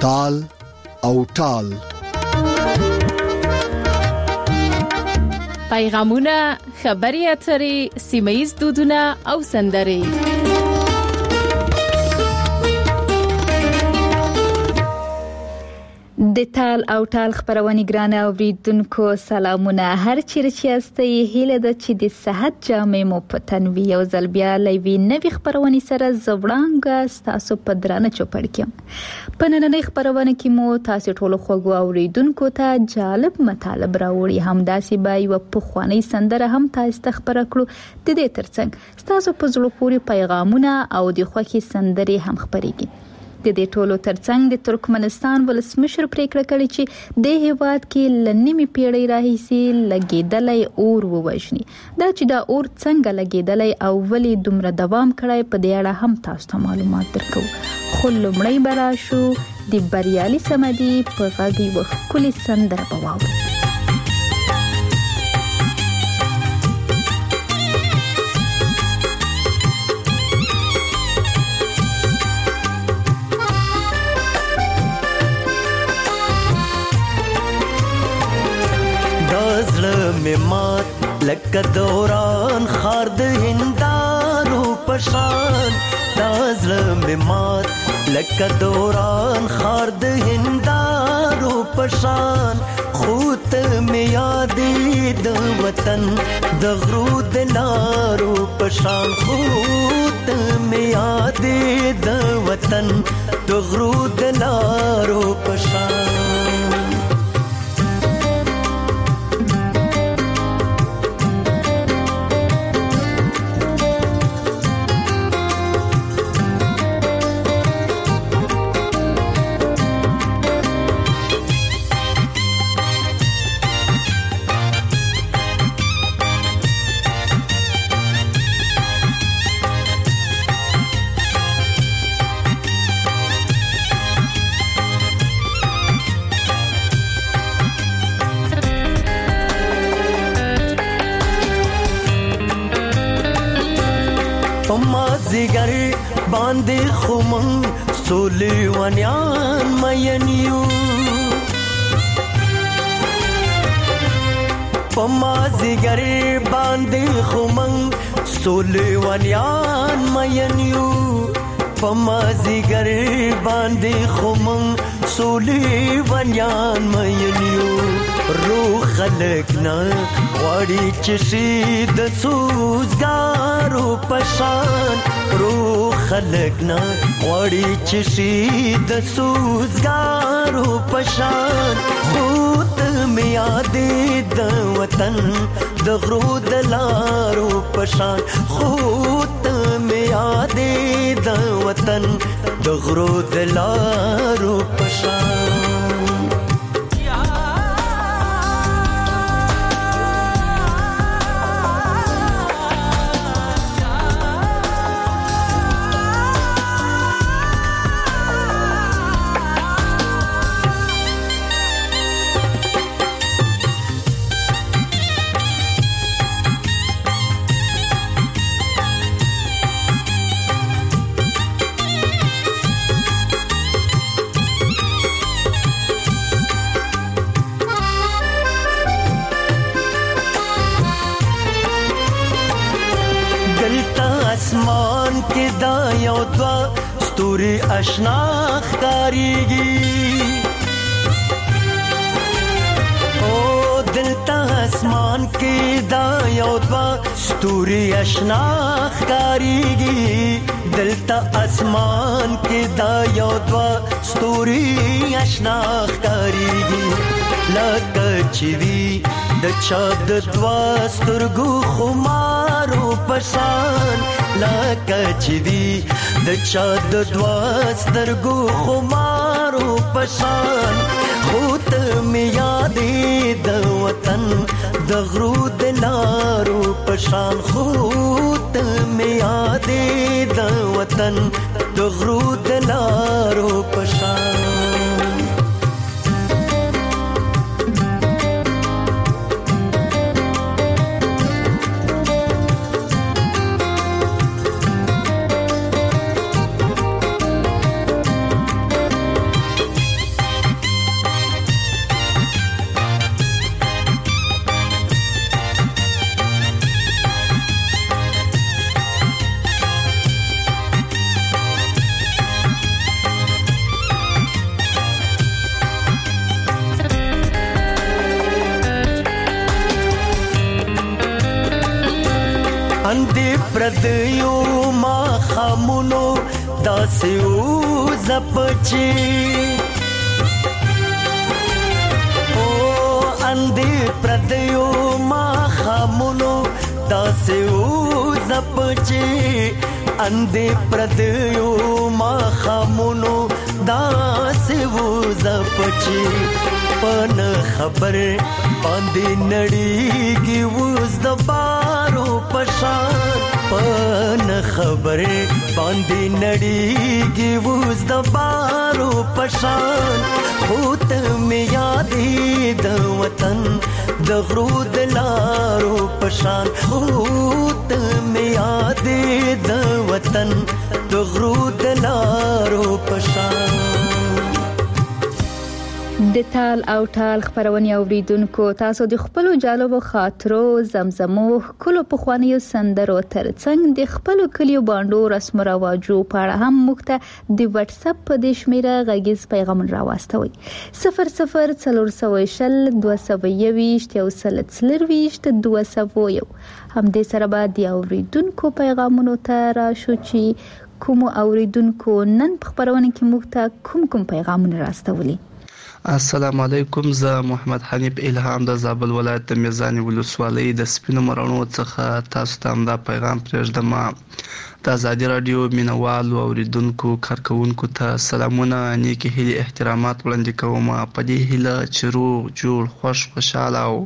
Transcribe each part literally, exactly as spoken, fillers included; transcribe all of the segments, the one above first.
تال او ټال. پیغامونه، خبري اترې، سیمه‌ییز دودونه او سندرې. د تال او ټال خبرونه ګرانه اوریدونکو سلامونه. هر چیرې چې یاستئ هیله ده چې د صحت جامې مو په تن وي. او ځل بیا لوي نوې خبرونه سره زوړانګه تاسو په درانه چوپړ کې. په نننۍ خبرونه کې مو تاسو ټول خوږو اوریدونکو ته جالب مطالب راوړي. همداسې به یو پخوانی سندره هم تاسو ته خبره کړو. د دې ترڅنګ تاسو په زړه پورې پیغامونه او د خوښي سندرې هم خبرېږي. د دې ټولو ترڅنګ د ترکمنستان ولسمشر پریکړه کړې چې د هیواد کې لنیمه پیړۍ راهیسي لګیدلای اور ووژني. دا چې دا اور څنګه لګیدلای او ولې دومره دوام کړای په دې اړه هم تاسو ته معلومات درکو. خو لمړی براشو د بریالي سمدي په غږی وکولي سندره بواو. مات لکه دوران خار د هندارو پشان. دازله می مات لکه دوران خار د هندارو پشان. خوت می یادې د وطن د غرو د لارو پشان. خوت می یادې د وطن د غرو د لارو پشان. مازیګر باندې خمن سولې ونیان مینیو. په مازیګر باندې خمن سولې ونیان مینیو. په مازیګر باندې خمن سولې ونیان مینیو. روح خلق نه غواړي چې شي د سوزګارو پشان. روح خلق نه غواړي چې شي د سوزګارو پشان. خود می یادې د وطن د غرو د لارو پشان. خود می یادې د وطن د غرو د لارو پشان. اسمان کې دا یو دوا ستوري آشنا ښکاریږي. او دلته اسمان کې دا یو دوا ستوري آشنا ښکاریږي. دلته اسمان کې دا یو دوا ستوري آشنا ښکاریږي. لکه چې وی د چا د دوا سترګو خمارو پشان. لکه چې وی د چا د دوا سترګو خمارو پشان. خود می یادې د وطن د غرو د لارو پشان. خود می یادې د وطن د غرو د لارو پشان. اندې پردیو ما خامونو داسې وزپچې اندې پردیو ما خامونو داسې وزپچې اندې پردیو ما خامونو داسې وزپچې پن خبر باندې نړیږي وز د بارو پشان پن خبر باندې نړیږي وز د بارو پشان خود می یادې د وطن د غرو د لارو پشان خود می یادې د وطن د غرو د لارو پشان. د تال او ټال خبرونه اوریدونکو تاسو د خپل جالبو خاطرو زمزمو کلو په خوانیو سندرو ترڅنګ د خپل کلیو باندې رسم رواجو په اړه هم مخته د واتس اپ په د شمیره غږیز پیغام راوستوي صفر صفر څلور سوه شل دوه سوه یوویشت یو سل څلرویشت دوه سوه یو هم د سره به د اوریدونکو پیغامونو ته راشو چې کوم اوریدونکو نن په خبرونه کې مخته کوم کوم پیغامونه راستولي. السلام علیکم، زه محمد حنیف الهام د زابل ولایت د میزان ولسوالۍ د سپینو مرانو څخه تاسو ته دا پیغام پرېږدم. د ازادي رادیو مینوالو اوریدونکو کارکونکو ته سلامونه، نیکی هیلې احترامات وړاندې کوم. په دې هیله چې روغ جوړ خوش خوشاله او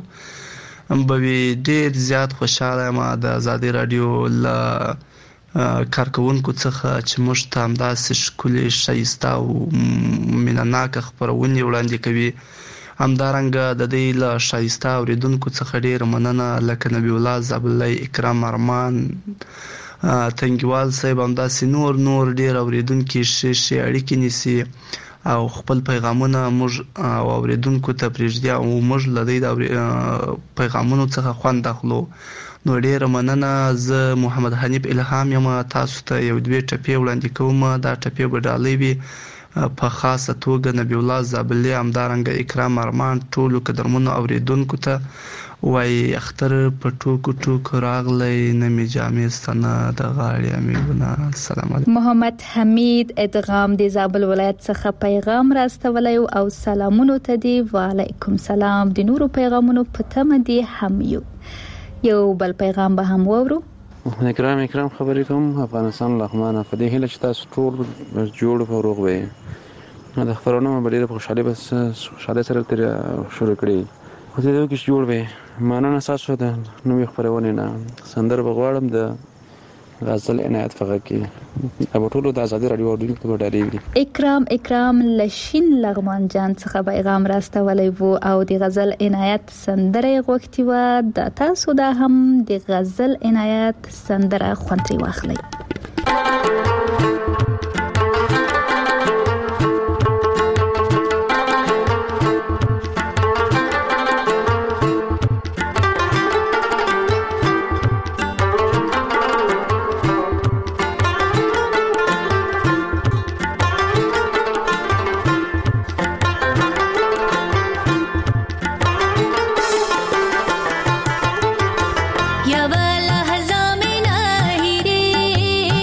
به ډیر زیات خوشاله یم د ازادي رادیو له کارکونکو څخه چې موږ ته همداسې ښکلې ښایسته او مینهناکه خپرونې وړاندې کوي. همدارنګه د دې له ښایسته اوریدونکو څخه ډیره مننه لکه نبی الله زابلی، اکرام ارمان، تنګیوال صاحب، همداسې نور نور ډیر اوریدونکي ښې ښې اړیکې نیسي او خپل پیغامونه موږ او اوریدونکو ته پرېږدي او موږ له دې پیغامونو څخه خوند اخلو. نو ډیره مننه. زه محمد حنیف الهام یم، تاسو ته یو دوه ټپې وړاندې کوم. دا ټپې به ډالۍ وي په خاصه توګه نبی الله زابلی، همدارنګه اکرام ارمان، ټولو قدرمنو اوریدونکو ته وایي اختر په ټوکو ټوکو راغلی، نه مې جامې ستنه د غاړې امیګونه. السلام علیکم. محمد حمید ادغام د زابل ولایت څخه پیغام راستولی او سلامونو ته دی. وعلیکم سلام. د نورو پیغامونو په تمه دی هم یو یو بل پیغام به هم وورو. اکرام اکرام خبرې کوم افغانستان لغمانه په دې هیله چې تاسو ټول جوړ او روغ وئ. د خبرونه مې ډېره خوشاله بس خوشاله سره تر شروع کړې. خو دې کې جوړ وئ. مانه تاسو ته نوې خبرونه نه سندر بغواړم د غزل عنایت فقط کې ابو ټولو د ازادي رادیو اورډینګ په ډالۍ وي. اکرام اکرام لشین لغمان جان څخه پیغام راستولی وو او د غزل عنایت سندره غوښتي و. د تاسو دا هم د غزل عنایت سندره خوندري واخلئ. یا والا هزام نه هیری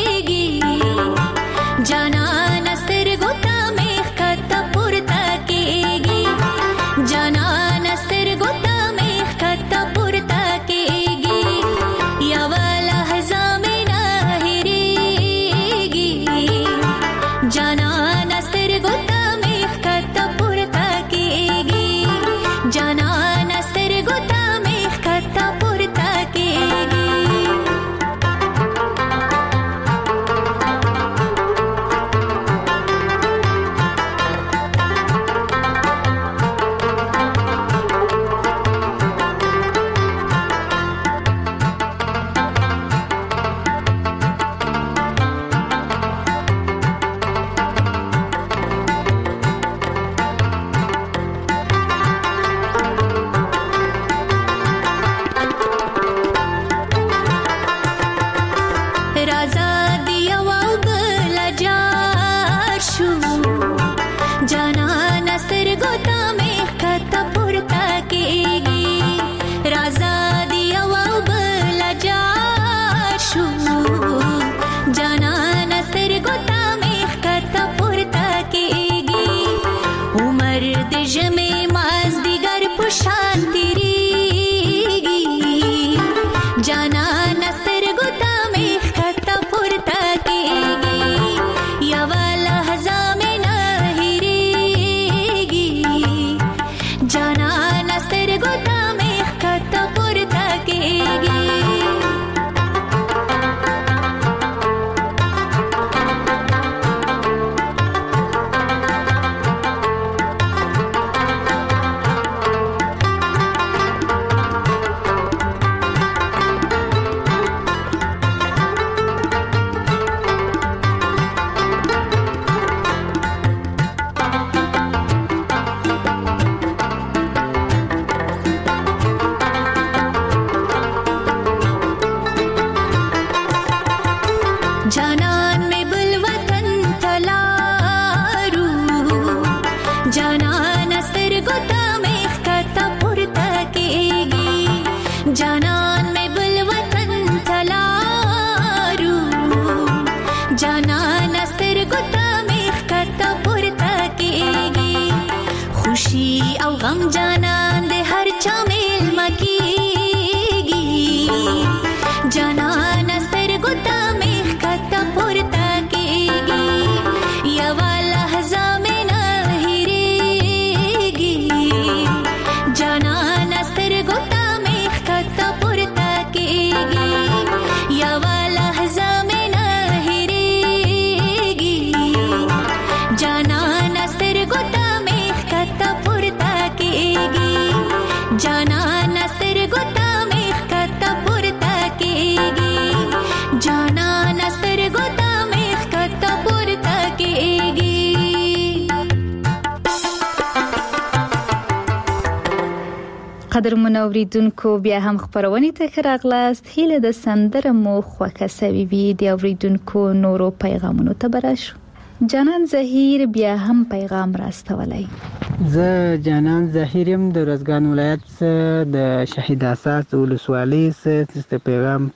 قدرمن اوریدونکو بیا هم خبرونه ته راغلاست. هیله د سندره مو خوښه سوي وي د اوریدونکو نورو پیغامونو ته براشو. جانان زهیر بیا هم پیغام راستولای. زه جانان زهیر يم د رزګان ولایت څخه د شهید اساس ولسوالۍ څخه پیغام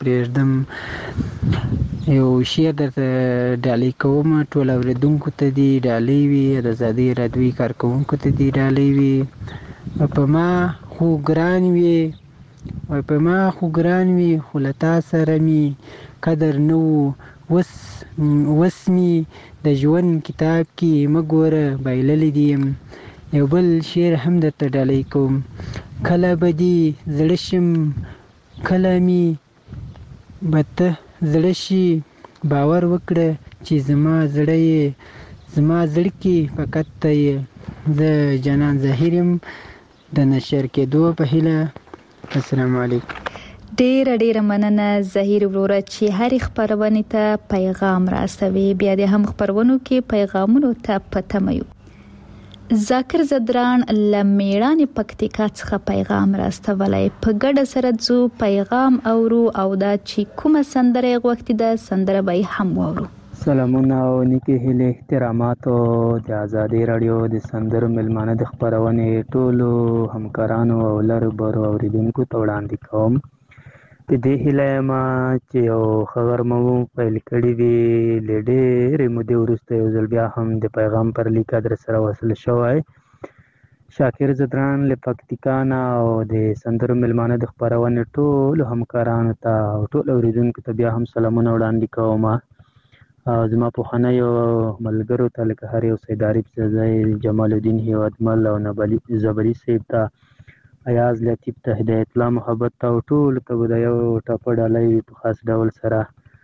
پرېږدم. یو شعر درته ډالۍ کوم. ټول اوریدونکو ته دی ډالۍ وي، د ازادي راډیوي کارکوونکو ته دی ډالۍ وي. په ما خو ګران وي، وای په ما خو ګران وي، خو له تا سره می قدر نه وو. وس وس می د ژوند کتاب کې مګوره بایللی دي. یو بل شعر هم درته ډالۍ کوم. کله به دې زړه شم، کله می به ته زړه شي، باور وکړه چې زما زړه یې، زما زړه کې فقط ته یې. زه جانان زهیر یم د نشر کېدو په هیله. السلام علیکم. ډیره ډیره مننه زهیر وروره چې هر خبرونه ته پیغام راستوي. بیا د هم خبرونو کې پیغامونو ته پته مې ذاکر زدران لمیړان پکتیکا څخه پیغام راستولای. په ګډه سره ځو پیغام اورو او دا چې کومه سندره غوښتي ده سندره به هم وورو. سلامونه او نیکی هیله احترامات د آزادي رادیو د سندرو ملمانه د خبرونې ټولو همکارانو او لرو برو اوریدونکو ته وړاندې کوم. په دې هیله یم چې یو خبر مو پیل کړی وي. له ډېرې مودې وروسته یو ځل بیا هم د پیغام پر لیک در سره وصل شوی. شاکر زدران له پکتیکا نه او د سندرو ملمانه د خبرونې ټولو همکارانو ته او ټول اوریدونکو ته بیا هم سلامونه وړاندې کوم. زما پوخنیو ملګرو ته لکه هر یو سید عارف زئی، جمال الدین هیوادمل او نبلی زبری صاحب ته، ایاز لطیف ته، هدایت الله محبت ته او ټولو ته به د یو ټاپه ډالۍ وي په خاص ډول سره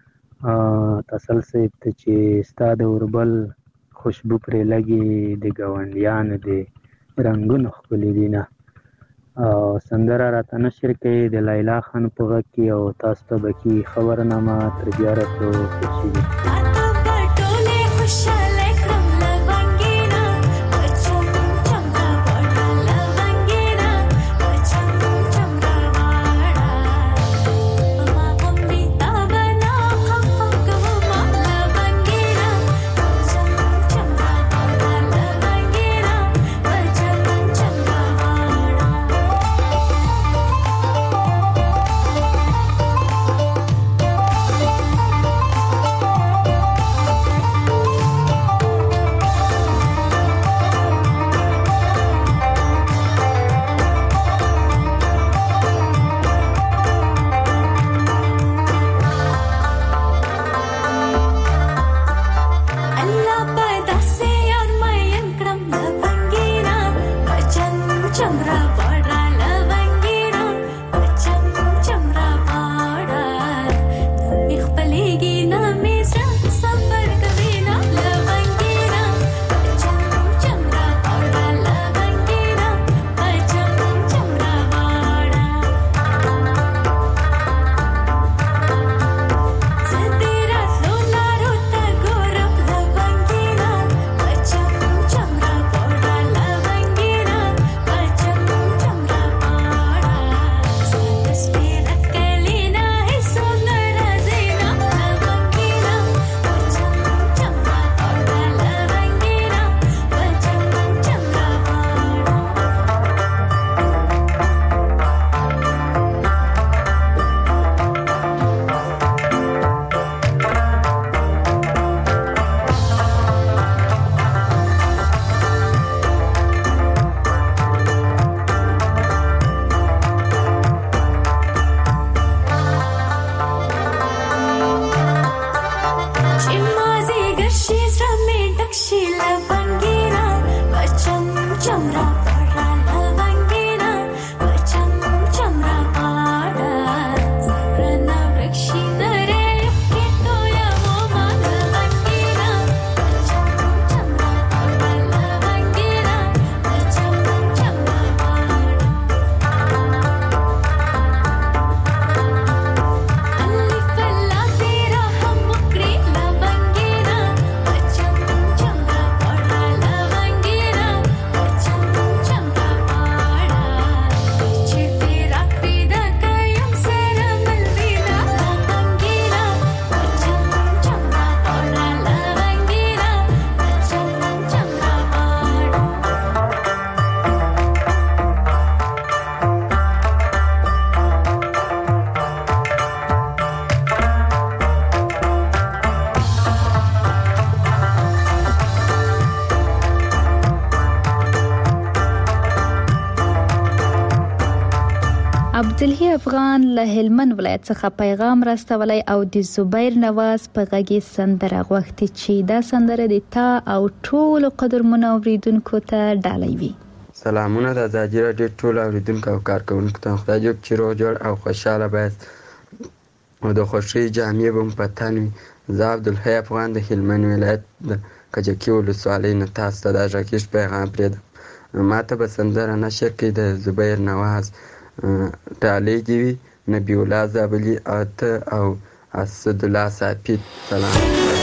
تسل صاحب ته چې ستا د اوربل خوشبو پرې لګي د ګاونډیانو د رنګونو ښکلي دینه. او سندره راته نشر کوي د لیلا خان په غږ کې او تاسو ته به کې خبرنامه تر بیا راتلو خوشي وي. عبدالحی افغان له هلمند ولایت څخه پیغام راستولی او د زبیر نواز په غږ یې سندره غوښتې چې دا سندره د تا او ټولو قدرمنو اوریدونکو ته ډالۍ وي. سلامونه د ازادي راډیو ټولو اوریدونکو او کارکوونکو ته. خدای دې چې روغ جوړ او خوشحاله باید او د خوښۍ جامې به مو په تن وي. زه عبدالحی افغان د هلمند ولایت د کجکي ولسوالۍ نه تاسو ته دا غږیز پیغام پرېږدم. ما ته به سندره نشر کړي د زبیر نواز ډالۍ دې وي. نبی الله زابلي او ته او اسدالله ساپید. سلام.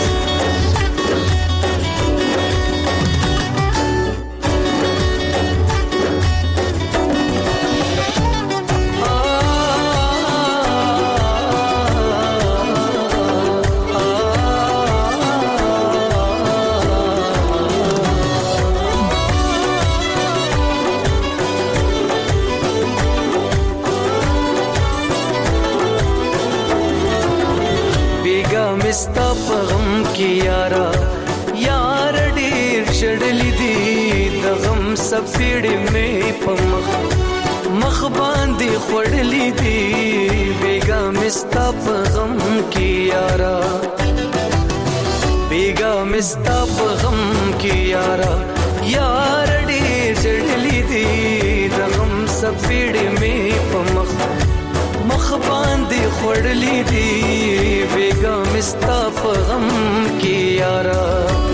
ستا په غم کې یارا یار ډېر شړلې دي د غم سپېړې مې په مخ مخ باندې خوړلې دي بیګا مې ستا په غم کې یارا بیګا مې ستا په غم کې یارا یار ډېر شړلې دي د غم سپېړې مې په مخ مخ باندې خوړلې دي بیګا مې ستا په غم کې یارا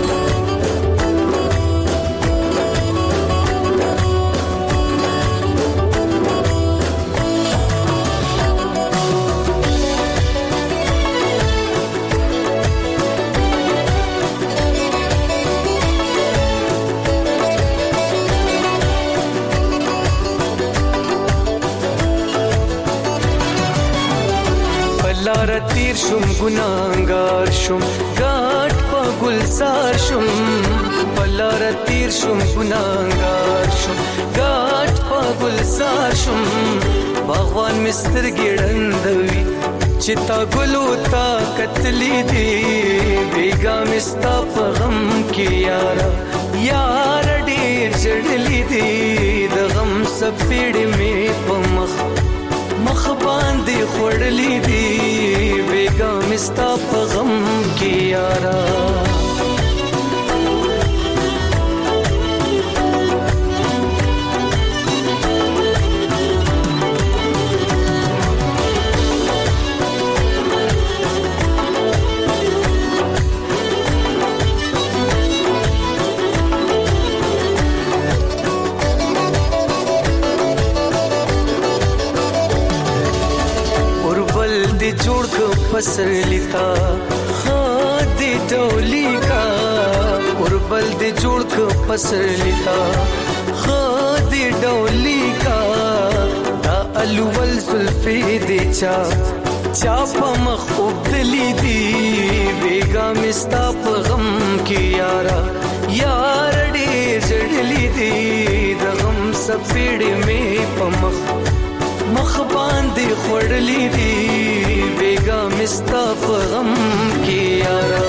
لار تیر شم ګناهګار شم ګاټ په ګلزار شم بلار تیر شم ګناهګار شم ګاټ په ګلزار شم باغوان مستر ګړندوي چې تا ګلو تا کتلې دي بیګا مستا په غم کې یارا یار ډېر جړلې دي د غم سپېړې مې په مخ مخ باندې خوړلې دي بیګا مستا په غم کې یارا جوړ کو پسر لیتا خادي ډولي کا اوربل دې جوړ کو پسر لیتا خادي ډولي کا دا الول زلفي دې چا چا په مخوب دلی دی بیګا مستا په غم کې یارا یار ډېر جړلې دی د غم سپېړې مې په مخ مخ باندې خوړلې دي بیګا مستا په غم کې یارا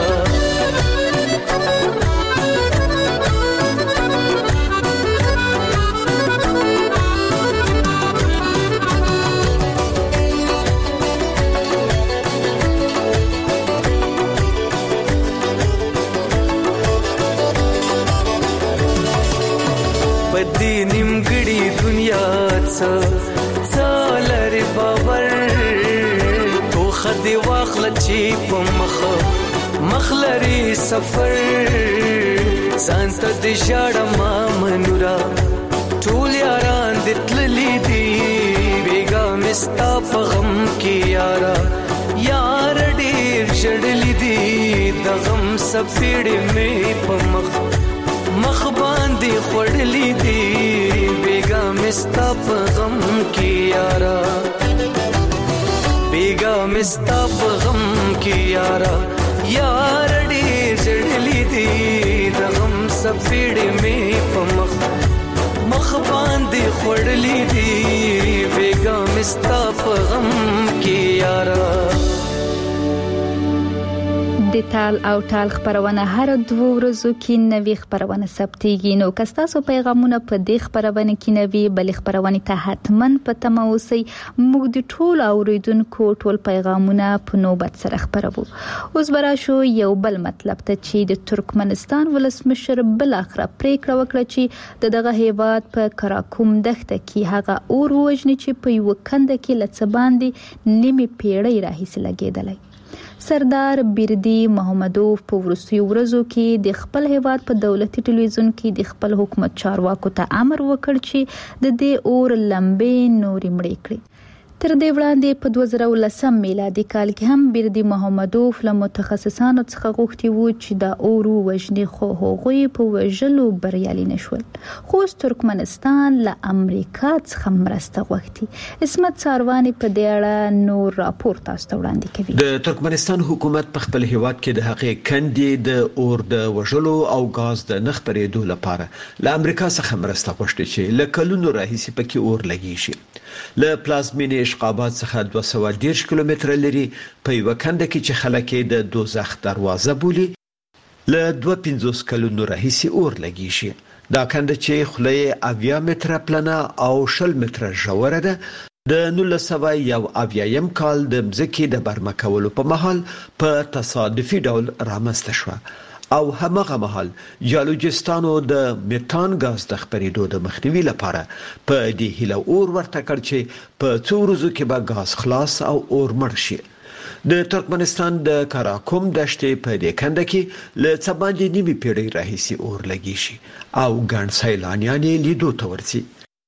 بدی نیمګړي دنیا څه څالر باور تو خدي واخل چی په مخ مخلري سفر سانت د شاړه ما منورا ټول یاران د تللی دی بیګا مستا په غم کې یارا یار ډېر جړلې دی د غم سپېړې مې په مخ مخ باندې خوړلې دي بیګا مستا په غم کې یارا بیګا مستا په غم کې یارا یار ډېر جړلې دي د غم سپېړې مې په مخ مخ باندې خوړلې دي بیګا مستا په غم کې یارا. د د تال او ټال خبرونه هر دوه ورځو کې نوې خبرونه ثبتېږي. نو که تاسو پیغامونه په دې خبرونه کې نوې بل خبرونه ته حتمن په تمه اوسئ. موږ د ټول اوریدونکو ټول پیغامونه په نوبت سره خبرو. اوس براشو یو بل مطلب ته چې د ترکمنستان ولسمشر بل اخر پریکړه وکړه چې د دغه هیواد په کراکوم دښته کې هغه اور وژني چې په یو کنده کې لڅ باندې نیمه پیړۍ راهیسې لګیدلی. سردار بیردی محمدوف په ورسوي ورځو کې د خپل هیواد په دولتي ټلویزیون کې د خپل حکومت چارواکو ته امر وکړ چې د دې اور لمبې نورې مړې کړي. تر دې وړاندې په دوه زره ولسم میلادي کال کې هم بیردی محمدوف له متخصصانو څخه غوښتي وو چې د اور وژنې خو هغوی په وژلو بریالي نشول. خو ترکمنستان له امریکا څخه مرسته غوښتي. اسمت ساروانی په دې اړه نور راپور تاسو ته وړاندې کوي. د ترکمنستان حکومت په خپل هیواد کې د هغې کندې د اور د وژلو او غاز د نه خپرېدو لپاره له امریکا څخه مرسته غوښتي چې له کلونو راهیسې پکې اور لګي شي. له پلازمینې اشقابات څخه دوه سوه دېرش کیلومتره لري په یوه کنده کې چې خلک یې د دوزخ دروازه بولي له دوه پنځوس کلونو راهیسې اور لګي شي. دا کنده چې خوله یې اویا متره پلنه او شل متره ژوره ده د نولس سوه یو اویایم کال د مځکې د برمه کولو په مهال په تصادفي ډول رامنځته شوه او همغه مهال جیولوجستانو د میتان غاز د خپرېدو د مخنیوي لپاره په دې هیله اور ورته کړ چې په څو ورځو کې به غاز خلاص او اور مړ شي. د ترکمنستان د کراکوم دښتې په دې کنده کې له څه باندې نیمه پیړۍ راهیسې اور لګي شي او ګڼ سیلانیان یې لیدو ته ورځي.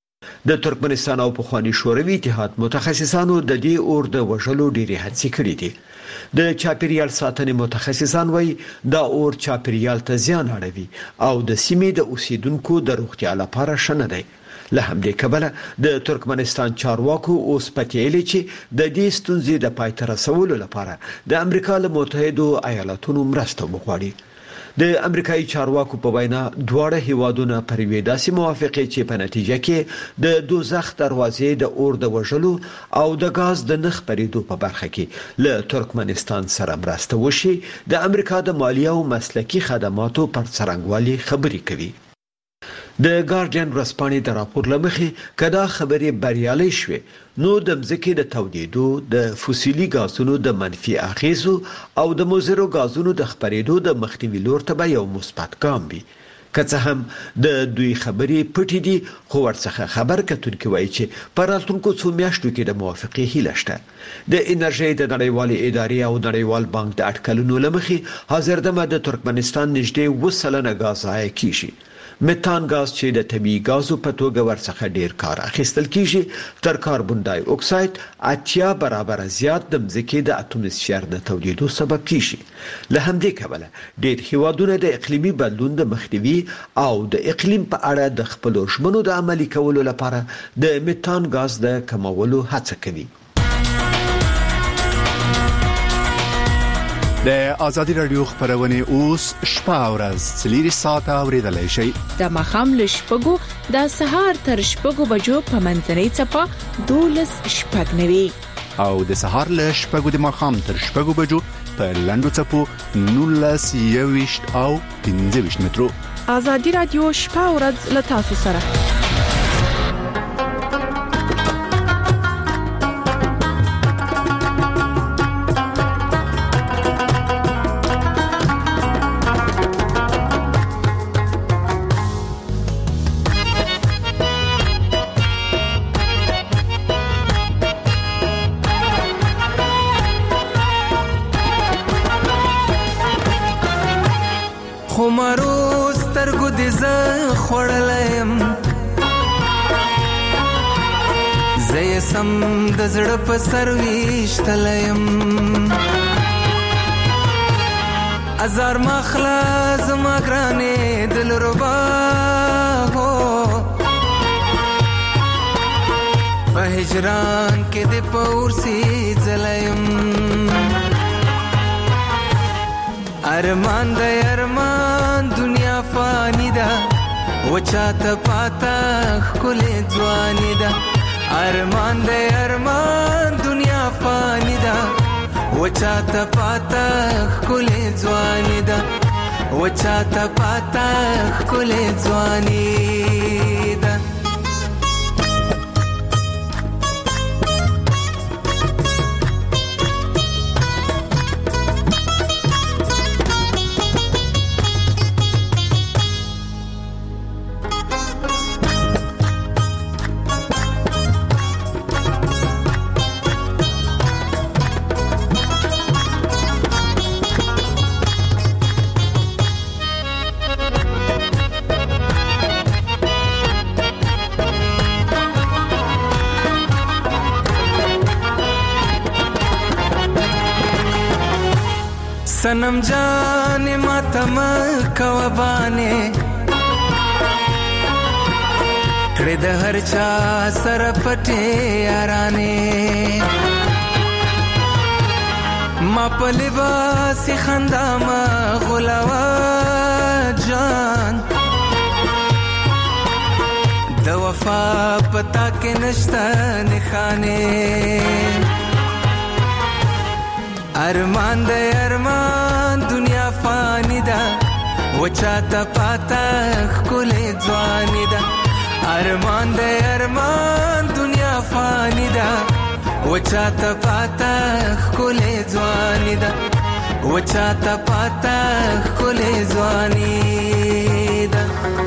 د ترکمنستان او پخواني شوروي اتحاد متخصصانو د دې اور د وژلو ډېرې هڅې کړې دي. د چاپیریال ساتنې متخصصان وایي دا اور چاپیریال ته زیان اړوي او د سیمې د اوسیدونکو د روغتیا لپاره ښه نه دی. له همدې کبله د ترکمنستان چارواکو اوس پتیلي چې د دې ستونزې د پای ته رسولو لپاره د امریکا له متحدو ایالاتونو مرسته وغواړي. د امریکایي چارواکو په وینا دواړه هیوادونه پر یوې داسې موافقې چې په نتیجه کې د دوزخ دروازې د اور د وژلو او د غاز د نه خپرېدو په برخه کې له ترکمنستان سره مرسته وشي د امریکا د مالیه او مسلکي خدماتو پر څرنګوالي خبرې کوي. د ګارډین ورځپاڼې د راپور له مخې که دا خبرې بریالۍ شوې نو د مځکې د تودېدو د فوسیلي غازونو د منفي اغیزو او د مضرو غازونو د خپرېدو د مخنیوي لور ته به یو مثبت ګام وي. که څه هم د دوی خبرې پټې دي خو ورڅخه خبر کتونکي وایي چې په راتلونکو څو میاشتو کې د موافقې هیله شته. د انرژۍ د نړیوالې ادارې او نړیوال بانک د اټکلونو له مخې حاضر دمه د ترکمنستان نږدې اووه سلنه غاز ضایع کیږي. میتان غاز چې د طبیعي غازو په توګه ورڅخه ډیر کار اخیستل کیږي تر کاربن ډای اکساید اتیا برابر زیات د مځکې د اټموسفیر د تولیدو سبب کیږي. له همدې کبله ډیر هیوادونه د اقلیمي بدلون د مخنیوي او د اقلیم په اړه د خپلو ژمنو د عملي کولو لپاره د میتان غاز د کمولو هڅه کوي. د آزادي رادیو خبرونه اوس شپه او ورځ څلور ساعته اوریدلای شئ. د مخام له شپږو د سهار تر شپږو بجو په منځنۍ چپه دولس شپږ نوي او د سهار له شپږو د مخام تر شپږو بجو په لندو چپو نولس یويشت او پنځه ویشت مترو. آزادي رادیو شپه او ورځ له تاسو سره. سم د زړه په سر ویشتلیم ازار مخلا زما ګرانې دل ربا هو په هجران کې د پورسي زلیم ارمان د ارمان دنیا فانی ده وچاته پاتا خلې ځواني ده ارمان د ارمان دنیا فانی ده وچاته پاته ښکلې ځواني ده وچاته پاته ښکلې ځواني ده सनम जाने मातम कवबाने कड़े द हर चा सर पटे याराने मा पलिबासी खंदा मा गुलावा जान द वफा पता के नश्ता निखाने अरमान दे अरमान दुनिया फानी दा वचाता पाता ख़ुले ज़वानी दा अरमान दे अरमान दुनिया फानी दा वचाता पाता ख़ुले ज़वानी दा वचाता पाता ख़ुले ज़वानी दा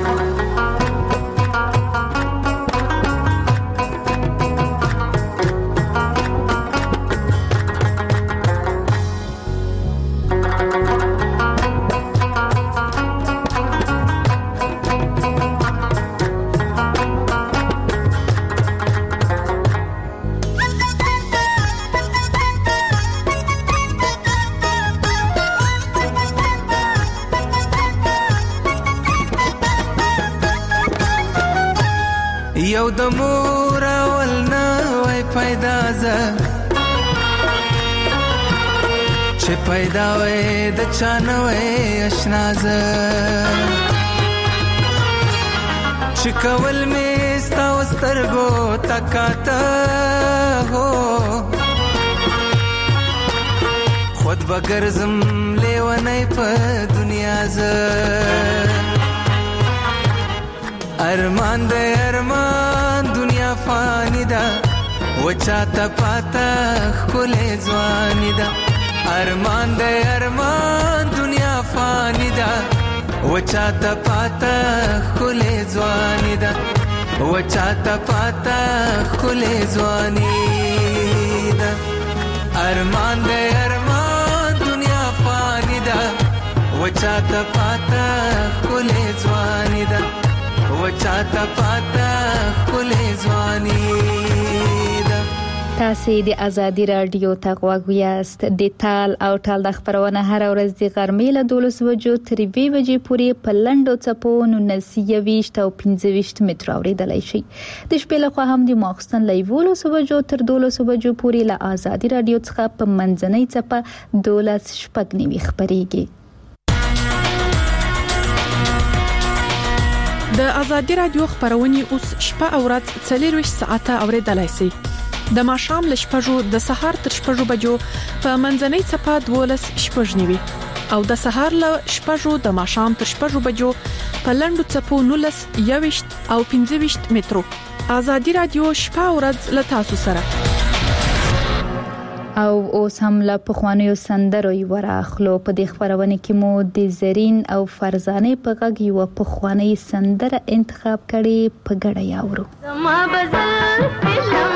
یو د مور اول نه وای پیدا زه چې پیدا وای د چا نه وای اشنا زه چې کول مې ستا سترګو تکاته هو خود بګرځم لیونی په دنیا زه अरमान दे अरमान दुनिया फानी दा वचाता पाता ख़ुले ज़वानी दा अरमान दे अरमान दुनिया फानी दा वचाता पाता ख़ुले ज़वानी दा वचाता पाता ख़ुले ज़वानी दा अरमान दे अरमान दुनिया फानी दा वचाता पाता ख़ुले ज़वानी दा وچاته پاته ښکلې ځواني ده. تاسې د ازادي رادیو ته غوږ یاست. د تال او ټال د خبرونه هر ورځ د غرمې له دولس بجو تر یوې بجې پورې په لنډو څپو نولس یویشت او پنځه ویشت متره اورېدلی شي. د شپې لخوا هم د ماخستن له یولس بجو تر دولس بجو پورې له ازادي رادیو څخه په منځنۍ څپه دولس شپږ نوي خبرېږي. د ازادي رادیو خبرونه اوس شپه او ورځ څلور ساعته اوریدلای شي. د ماښام ل شپږو د سهار تر شپږو بجو په منځنۍ څپه دولس شپږ نیوي او د سهار ل شپږو د ماښام تر شپږو بجو په لنډو څپو نولس یویشت او پنځه ویشت مترو. ازادي رادیو شپه او ورځ ل تاسو سره. او اوس هم لا پخوانیو سندرو یې وراخلو. په دې خبرونه کې مو د زرین او فرزانه په غږ یو پخوانی سندره انتخاب کړي، په ګډه یاورو. زما بزل فلم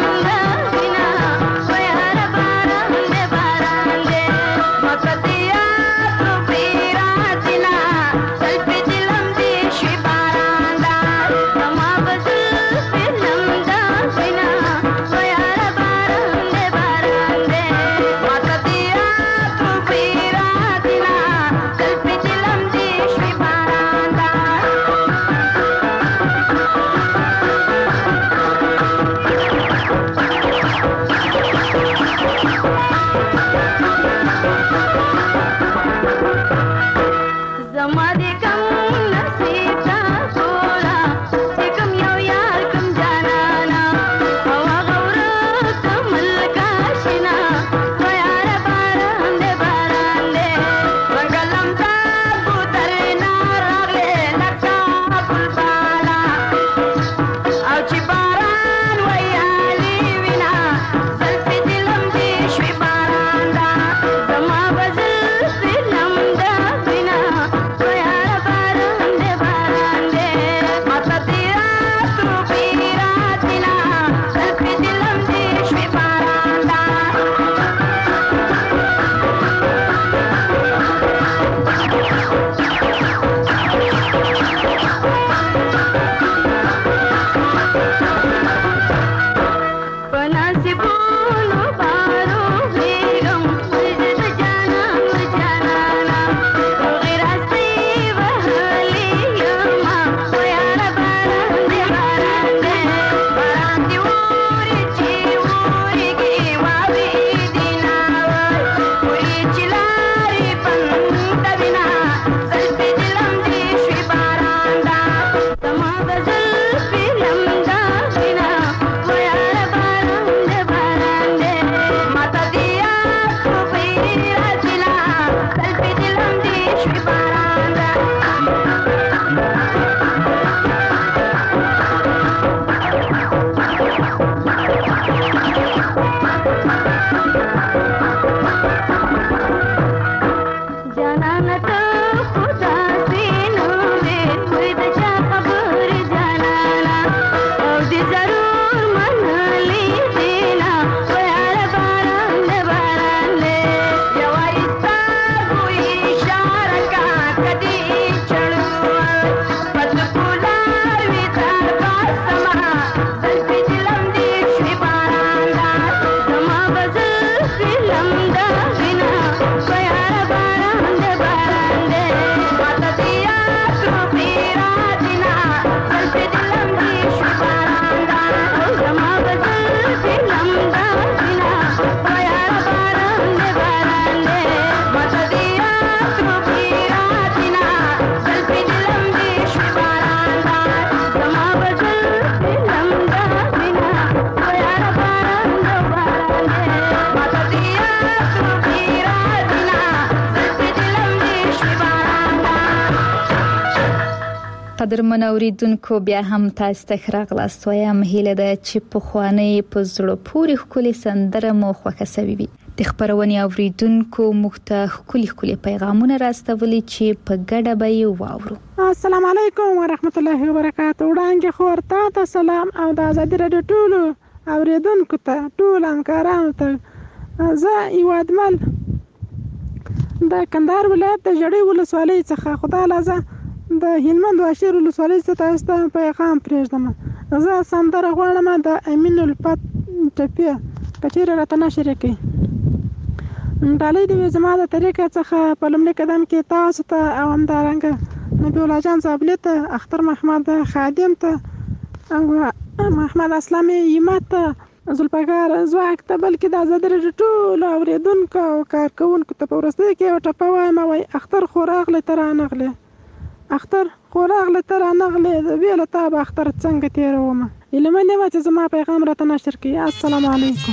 قدرمن اوریدونکو بیا هم تاسو ته ښه راغلاست وایم. هیله ده چې پخوانۍ په زړه پورې ښکلې سندره مو خوښه شوې وي. د خپرونې اوریدونکو موږ ته ښکلي ښکلي پیغامونه راستولي چې په ګډه به یې واورو. السلام علیکم ورحمت الله وبرکاتہ. وړاندې خو ورته ته سلام او د آزادي رادیو ټولو اوریدونکو ته ټول همکارانو ته. زه یو ادمل د کندهار ولایت د جړۍ ولسوالۍ څخه خدای لازه د هلمند واشیر ولسوالۍ څخه تاسو ته پیغام پرېږدم. زه سندره غواړم د امین الفت ټپي کچېرې راته نشر کړي. ډالۍ د زما د طریقه څخه په لومړي قدم کې تاسو ته او همدارنګه نبی الله جان زابلي ته، اختر محمد خادم ته او محمد اسلامي یمت ته، زلفګار زواک ته، بلکې د آزادي رادیو ټولو اورېدونکو او کارکوونکو ته په وروستۍ کې یو ټپه وایم وایي اختر خو راغلی ته رانغلی، اختر خو راغلی ته رانغلی، بې له تا به اختر څنګه تېرومه. هیله من یم چې زما پیغام راته نشر کړي. السلام علیکم.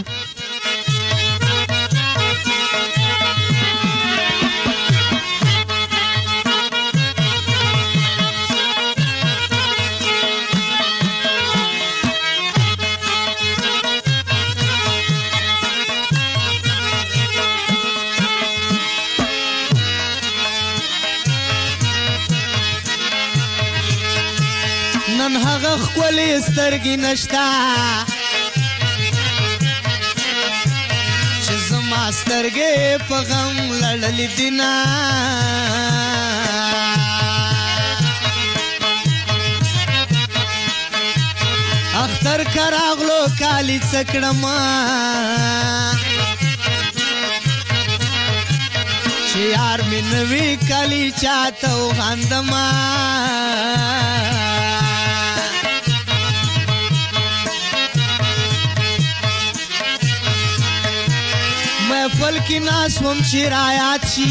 نن هغه ښکلې سترګې نشته چې زما سترګې په غم لړلې دي نه. اختر که راغلو کالي څه کړمه چې یار مې نه وي کالي چاته وغندمه. محفل کې ناس وم چې رایات شي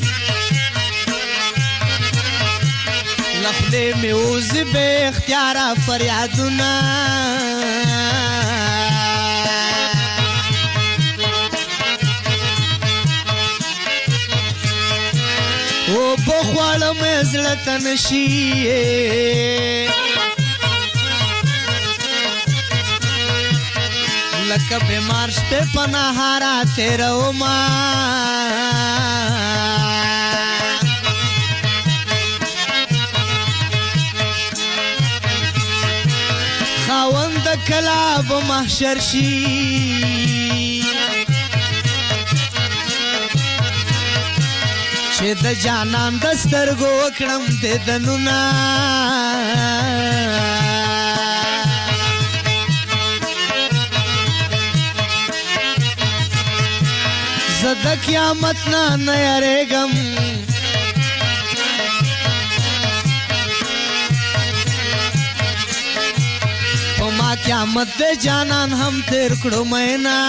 لخلې مې وزي بې اختیاره فریادونه. او بخواړه مې زړه ته نشي لکه بیمار شپې په نهاره تېرومه. خاوند د کله به محشر شي چې د جانان د سترګو وکړم دیدنونه. زه د قیامت نه نه یریږم په ما قیامت د جانان هم تیر کړو مینا.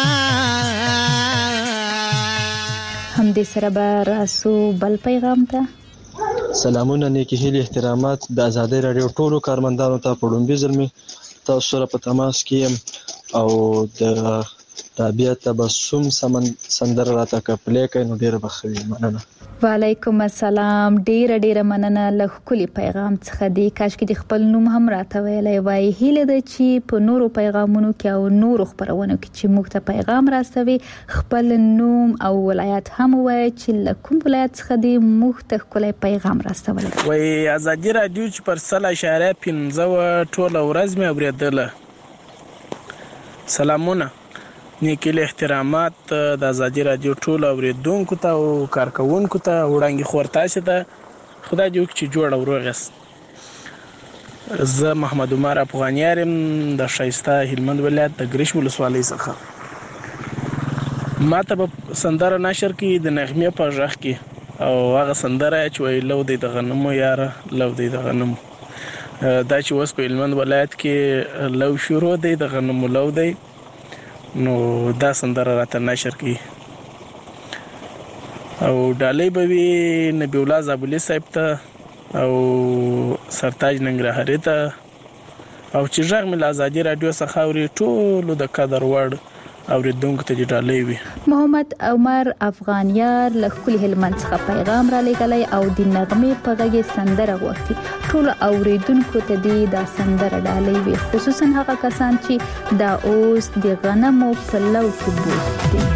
همدې سره به راسو بل پیغام ته. سلامونه، نیکی هیلې، احترامات د آزادۍ راډیو ټولو کارمندانو ته. په لومړي ځل مې تاسو سره په تماس کې یم او د رابعه تبسم سندره راته که پلی کړئ نو ډېره به ښه وي. مننه. وعلیکم السلام. ډیره ډیره مننه له ښکلي پیغام څخه. دی کاشکې د خپل نوم هم راته ویلی وای. هیله ده چې په نورو پیغامونو کې او نورو خپرونو کې چې موږ ته پیغام راستوي خپل نوم او ولایت هم ووایي چې له کوم ولایت څخه دی موږ ته ښکلی پیغام راستولی. وای آزادي راډیو چې پر سل اشاریه پنځه ټوله ورځ مې اورېدله. سلامونه، نیکی له احترامات د آزادي راډیو ټول اوریدونکو ته او کارکوونکو ته. وړاندې خور تاسو ته خدای دې وکړي چې جوړ او روغ یاست. زه محمد عمر افغانیار یم د ښایسته هلمند ولایت د ګرش ولسوالۍ څخه. ما ته به سندره نشر کړي د نغمې په غږ کې او هغه سندره چې وایي لو دی د غنمو یاره لو دی د غنمو. دا چې اوس په هلمند ولایت کې لو شروع دی د غنمو لو دی نو دا سندره راته نشر کړي. او ډالۍ به وي نبی الله زابلي صاحب ته او سرتاج ننګرهاري ته او چې غږ مې له آزادي راډیو څخه اوري ټولو د قدر وړ اوریدونکو ته ډالۍ وي. محمد عمر افغانیار له خپل هلمند څخه پیغام را لېږلی او د نغمې په غږ سندره غوښتي. ټول اوریدونکو ته دې دا سندره ډالۍ وي، خصوصا هغه کسان چې دا اوس د غنمو په لو کې بوخت دي.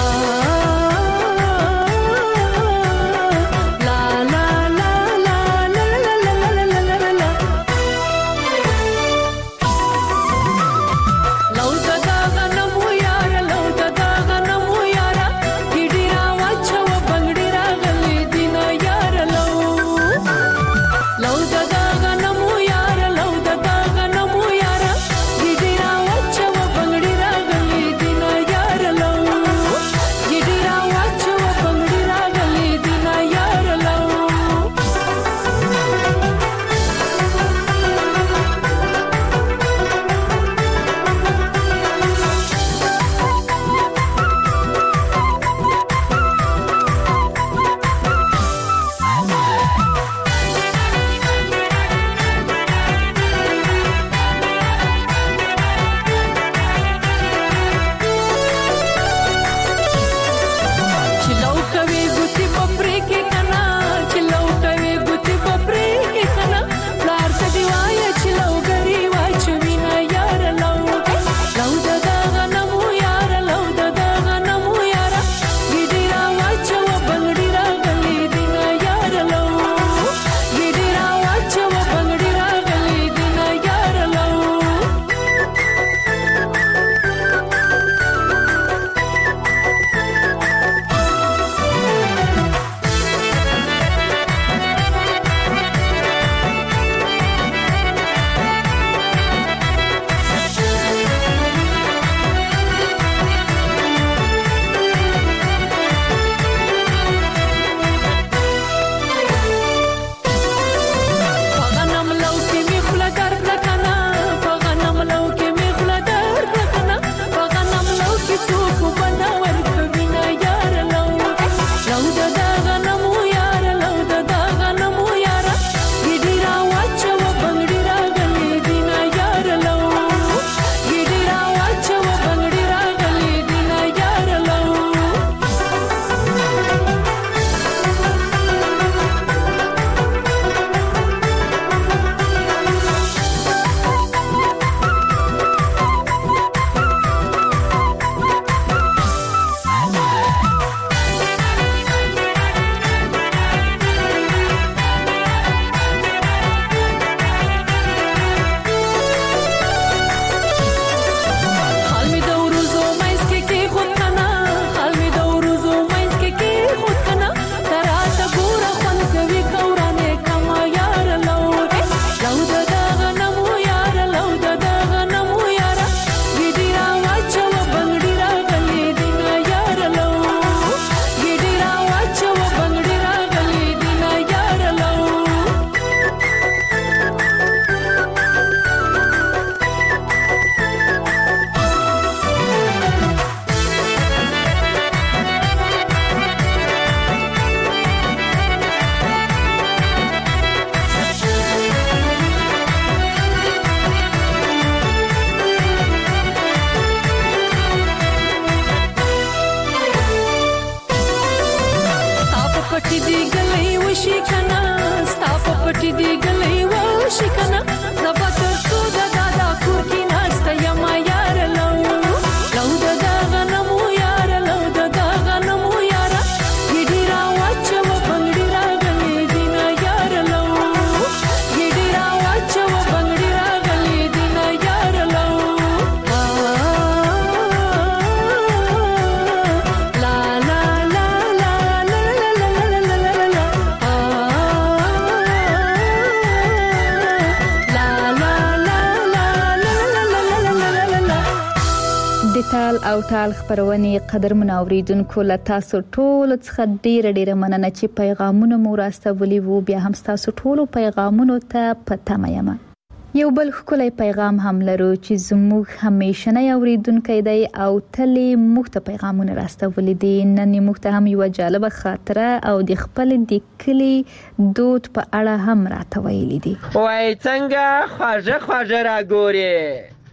تال او تال خبرونه قدرمن اوریدونکو له تاسو ټول څخه ډیره ډیره مننه چې پیغامونه مو راستولي وو. بیا هم تاسو ټول پیغامونو ته پته یم. یو بل خولای پیغام هم لرو چې زموږ همیشنه اوریدونکو دی او تلې موږ ته پیغامونه راستولي دي. نن موږ ته هم یو جالب خاطره او د خپل د کلی دود په اړه هم راته ویلي دي. وای څنګه خواجه خواجه را ګوري،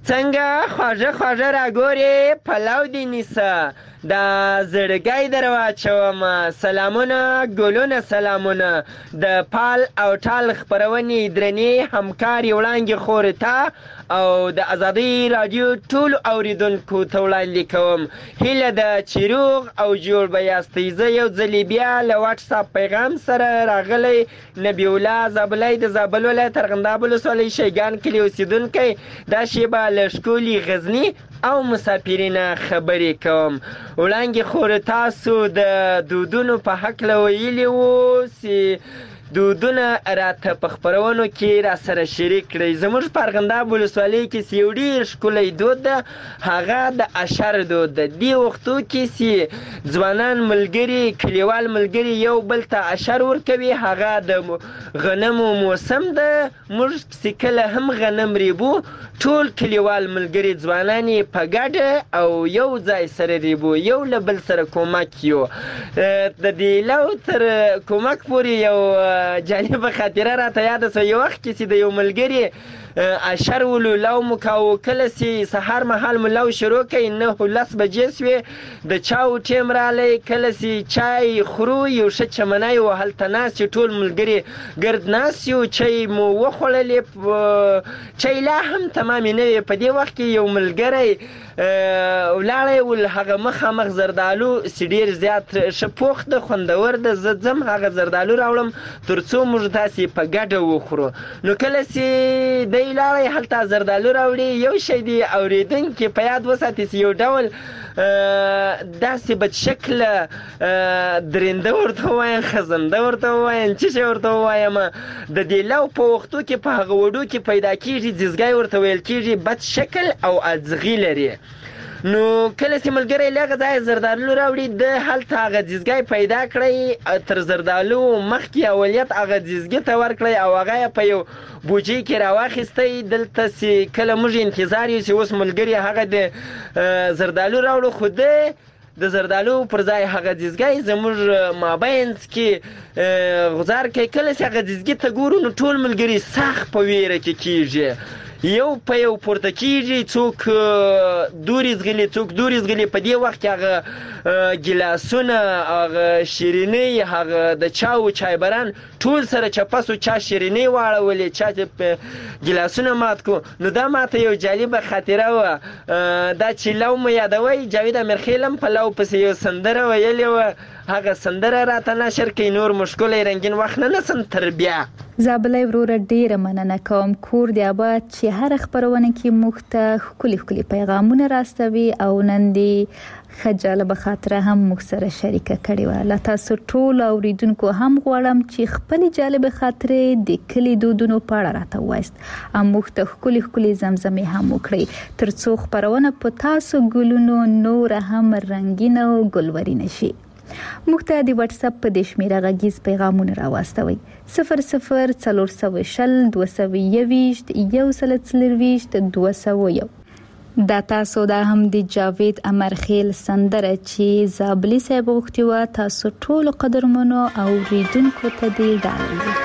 څنګه خواږه خواږه راګورې پلو دې نیسه دا زړګی در واچومه سلامونه ګلونه سلامونه د پال او ټال خپرونې درنې همکارې وړانګې خورې ته او د ازادۍ راډیو ټولو اوریدونکو ته وړاندې کوم هیله ده چې روغ او جوړ به یاستئ. زه یو ځلې بیا له واټساپ پیغام سره راغلی نبی الله زابلی د زابل ولایت ارغنداب ولسوالۍ شیګان کلي اوسېدونکی دا شیبه له ښکلي غزني او مسافرینه خبرې کوم. وړاندې خور تاسو د دودونو په هکله ویلي وو چې دودونه راته په خپرونو کې را سره شریک کړئ. زموږ په ارغنداب ولسوالۍ کې یو ډېر ښکلی دود ده، هغه د اشر دود ده. دې وختو کې چې ځوانان ملګري کلیوال ملګري یو بل ته اشر ورکوي، هغه د غنمو موسم ده. موږ چې کله هم غنم ریبو ټول کلیوال ملګري ځوانان یې په ګډه او یو ځای سره ریبو، یو له بل سره کومک یو. د دې لو تر کومک پورې یو جالبه خاطره راته یاده سوه. یو وخت کې چې د یو ملګري اشر ولو لو مو کاوه، کله چې سهار مهال مو لو شروع کړئ نهه لس بجې سوې د چاو ټیم رالی. کله چې چای خورو یو ښه چمنی و هلته ناست یو ټول ملګري ګرد ناست یو، چای مو وخوړلې، چای لا هم تمامې نه وې. په دې وخت کې یو ملګری ولاړی ول، هغه مخامخ زردالو چې ډېر زیات ښه پوخ ده خوندور ده، زه ځم هغه زردالو راوړم تر څو موږ تاسې په ګډه وخورو. نو کله چې دی لاړی هلته زردالو راوړي، یو شی دی اورېدونکي په یاد وساتي چې یو ډول داسې بدشکله درنده ورته ووایم، خزنده ورته ووایم، څه شی ورته ووایم، د دې لو په وختو کې په هغه وډو کې پیدا کېږي، ځیزګی ورته ویل کېږي، بد شکل او اځغي لري. نو کله چې ملګری له هغه ځایه زردالو راوړي، د هلته هغه ځیزګی پیدا کړی، تر زردالو مخکې اولیت هغه ځیزګي ته ورکړی او هغه یې په یو بوجۍ کې راواخیستی. دلته چې کله موږ انتظار یو چې اوس ملګري هغه د زردالو راوړو، خو ده د زردالو پر ځای هغه ځیزګی زموږ مابینځ کې غوځار کوي. کله چې هغه ځیزګي ته ګورو نو ټول ملګري سخت په ویره کې کېږي، یو په یو پورته کېږي، څوک دورې زغلي څوک دورې زغلي. په دې وخت کې هغه ګیلاسونه، هغه شیرینۍ، هغه د چاو چایبران ټول سره چپسو، چا شیرینۍ واړولې، چا ګیلاسونه مات کو. نو دا ماته یو جالبه خاطره وه. دا چې لو مو یادوئ، جاوید امیرخیل هم په لو پسې یو سندره ویلې وه، هغه سندره راته نشر کړئ. نور مو ښکلی رنګین وخت نه نسم تر بیا. زابلی وروره ډیره مننه کوم. کور دی آباد چې هر خبرونه کې موږ ته ښکلي ښکلي پیغامونه راستوي او نن دې ښه جالبه خاطره هم موږ سره شریکه کړې وه. له تاسو ټولو اوریدونکو هم غواړم چې خپلې جالبې خاطرې د کلي دودونو په اړه راته ووایاست او موږ ته ښکلي ښکلي زمزمې هم وکړئ، تر څو خپرونه په تاسو ګلونو نوره هم رنګینه او ګلورینه شي. موږ ته د واتس اپ په دې شمیره غږیز پیغامونه راواستوئ: صفر صفر څلور سوه شل دوه سوه یوویشت یو سل څلرویشت دوه سوه یو. دا تاسو دا هم د جاوید امرخیل سندره چې زابلی صاحب غوښتې وه، تاسو ټولو قدرمنو اوریدونکو ته دې ډالۍ.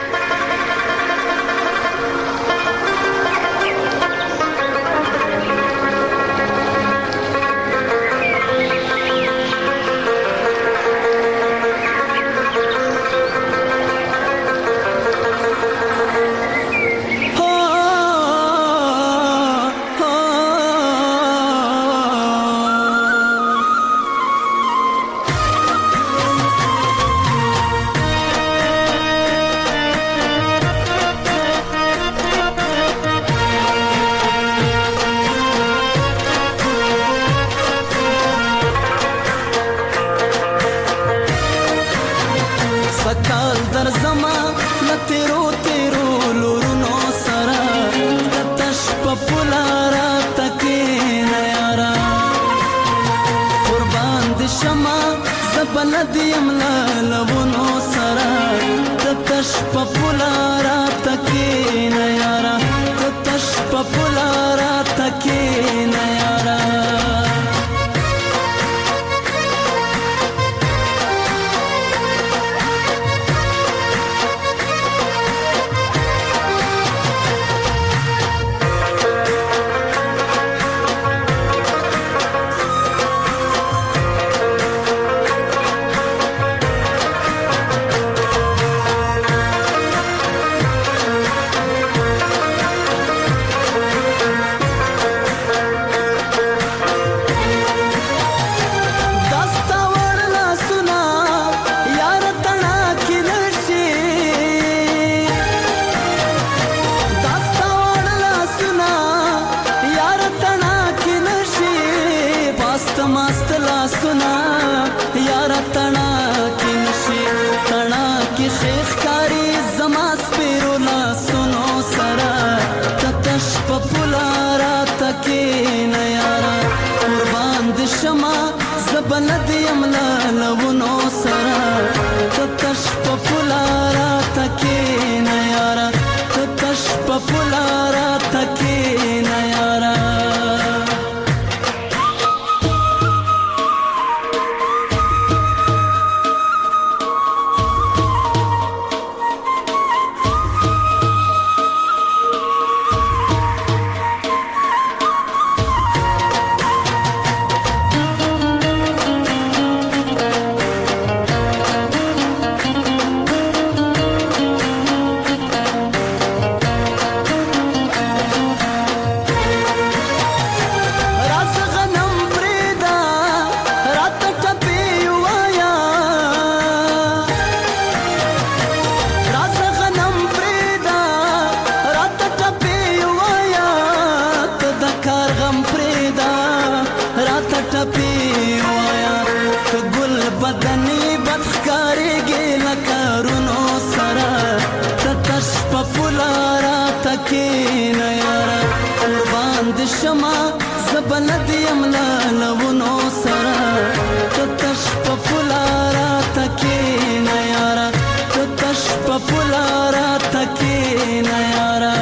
تکینا یارا قربان د شما زبلد یملا لونو سرا تتش پپولارا تکینا یارا تتش پپولارا تکینا یارا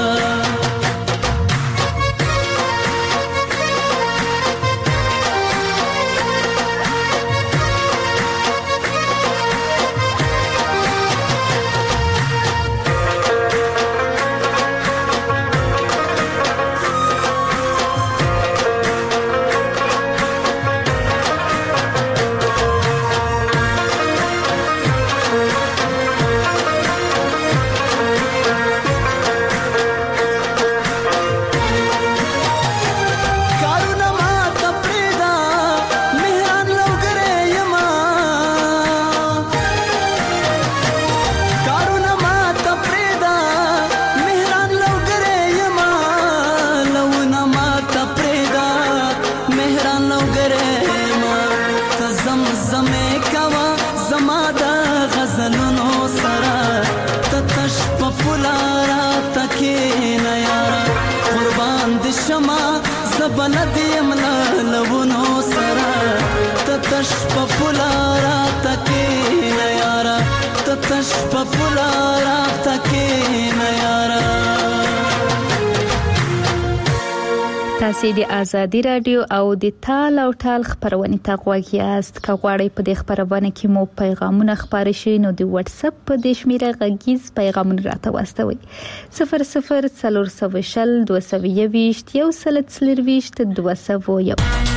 بلد یملا لونو سرا تتش پپولارا تکینا یارا تتش پپولارا تکینا یارا تاسو د ازادي رادیو او د تال او ټال خبرونه تاغوږی است که غواړئ په دې خبرونه کې مو پیغامونه خبرې شي نو د واتس اپ په د شمیره غږیز پیغامونه راته واستوي صفر صفر څلور سوه شل دوه سوه یوویشت یو سل څلرویشت دوه سوه یو.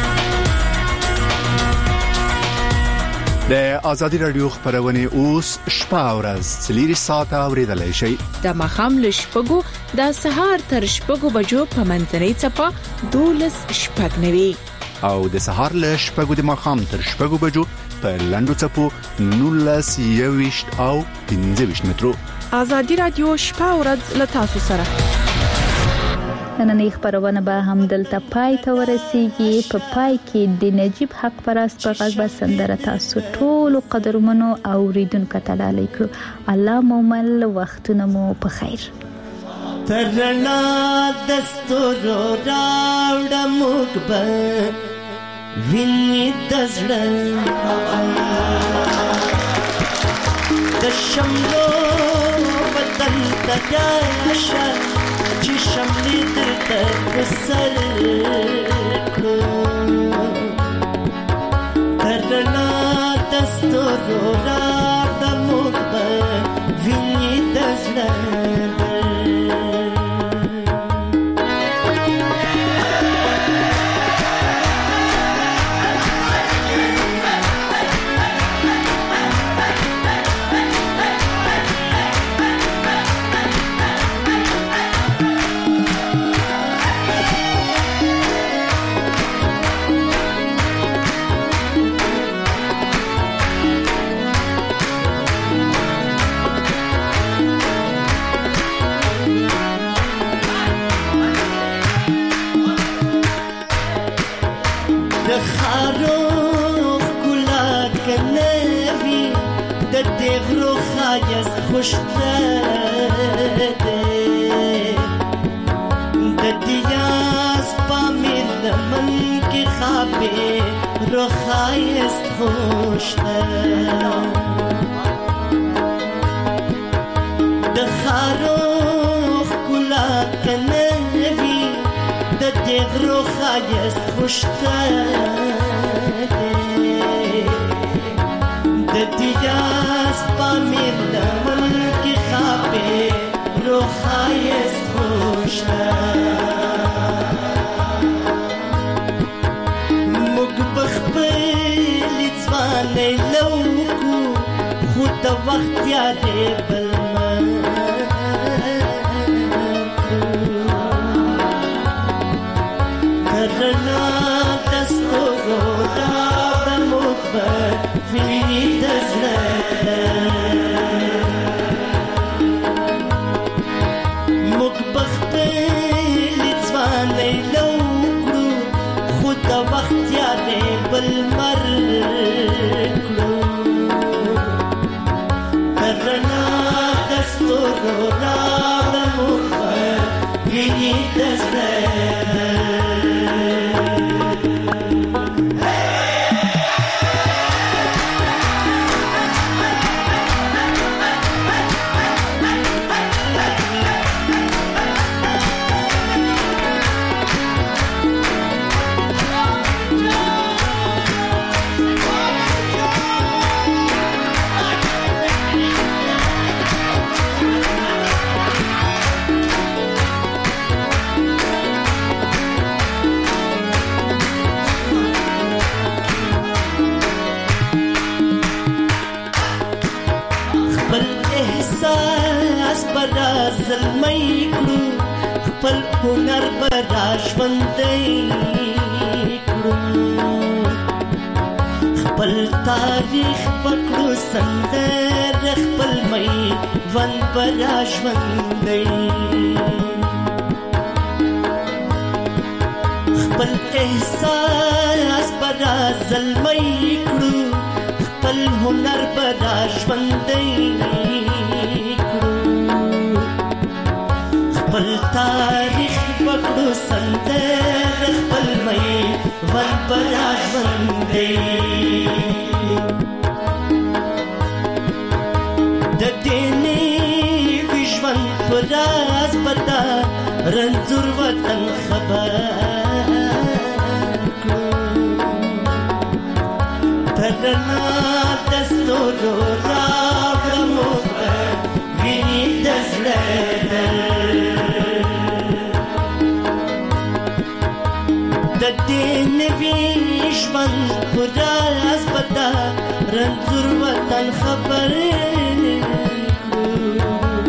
د ازادي رادیو خبرونه اوس شپه او ورځ څلور ساعته اوریدلای شئ د مخام لشپګو د سهار تر شپګو بجو په منځنۍ چپا دولس شپږ نوي او د سهار لشپګو د مخام تر شپګو بجو په لندو چپو نولس یوویشت او پنځه ویشت مترو. ازادي رادیو شپه او ورځ له تاسو سره. نننۍ خبرونه به هم دلته پای ته ورسیږي. په پای کې د نجیب حق پرست په غږ به سندره تاسو ټول قدرمنو اوریدونکو ته ډالۍ کړو. الله مومل وختونه مو په خیر. ترنا دستورو راوړ موږ به ویني دزړه د شملو بدن تجاشه چې شملې درته وسر کړو ترنا دستورو راوړ موږ به ویني دزړه خوشته د دیاس پامیر من کې خابه روخایست خوشته د خاروخ کلا کنوي د دې روخایست خوشته د دیاس پامیر روخایست خوشته موږ بخبل ځواني لوکو خو د وخت یادې بلمن کرنا دستورو راوړ موږ به ویني دزړه بل مر کړو کرنا دستور راوړو ویني د زړه زلمی کړو خپل هنر به را ژوندی کړو خپل تاریخ به کړو سندره خپل میوند به را ژوندی خپل احساس به را زلمی کړو خپل هنر به را ژوندی خپل تاریخ پکړو سندره خپل میوند به را ژوندی د دې نوي ژوند په راز به دا رنځور وطن خبر کړو تر رڼا د ستورو راوړه موږ ویني د زړه د دې نوي ژوند په راز به دا رنځور وطن خبر کړو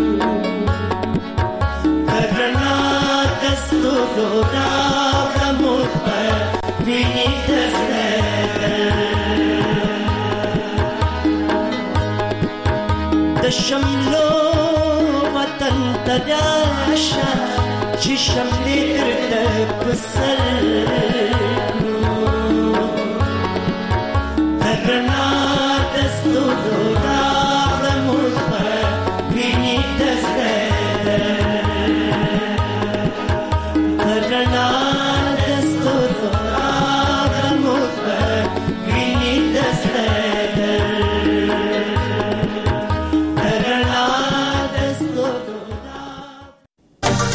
تر رڼا د ستورو راوړه موږ به ویني د زړه د شملو وطن ته راشه چې شملې درته په سر